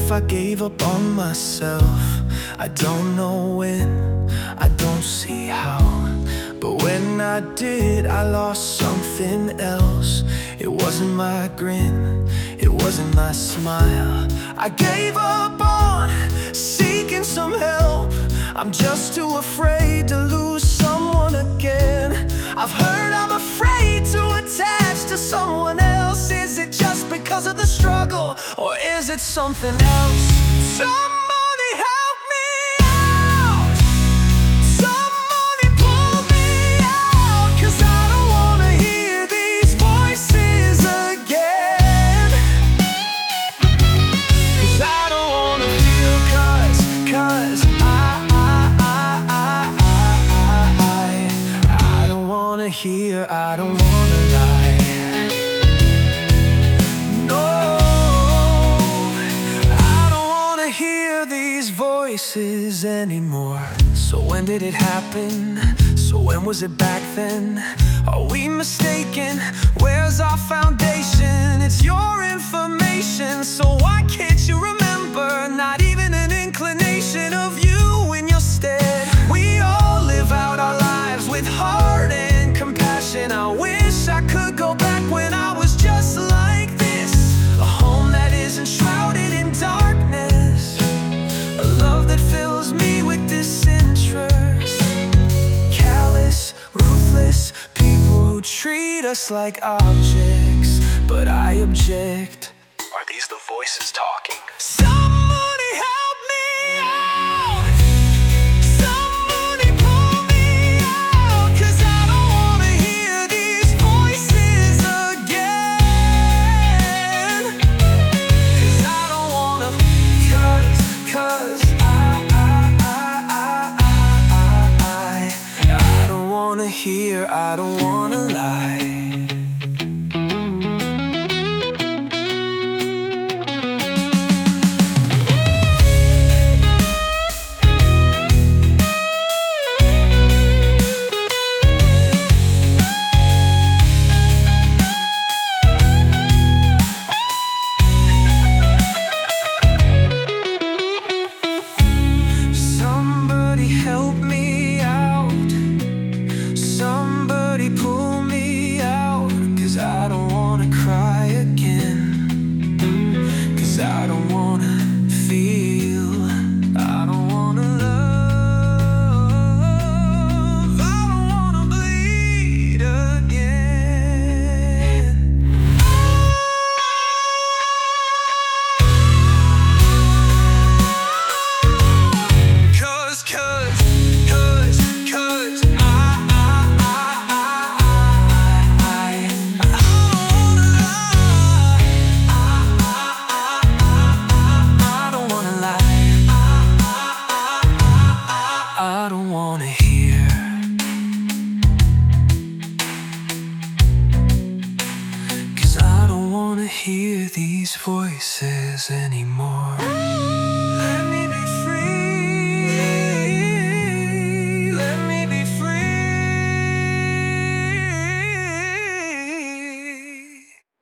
if I gave up on myself. I don't know when, I don't see how, but when I did, I lost something else. It wasn't my grin, it wasn't my smile. I gave up on seeking some help. I'm just too afraid to lose someone again. I've heard I'm afraid to attach to someone else. Is it just because of the struggle, or is it something else? Somebody help me out. Somebody pull me out, 'cause I don't wanna hear these voices again. 'Cause I don't wanna feel, 'cause I don't wanna hear, I don't wanna lie. No, I don't wanna hear these voices anymore. So when did it happen? So when was it back then? Are we mistaken? Where's our foundation? It's your information, so why can't you remember? Not even an inclination of you in your stead. We all live out our lives with heart and compassion. I wish I could go back when I was just like this. A home that isn't shrouded in darkness, a love that fills me with disinterest. Callous, ruthless people who treat us like objects, but I object. Are these the voices talking? Somebody help me out. Somebody pull me out, 'cause I don't wanna hear these voices again. 'Cause I don't wanna, 'cause I don't wanna hear, I don't wanna lie. Somebody help me out. Somebody pull me out, 'cause I don't wanna cry again. 'Cause I don't wanna feel, I don't wanna love, I don't wanna bleed again. 'Cause I don't wanna hear. 'Cause I don't wanna hear these voices anymore.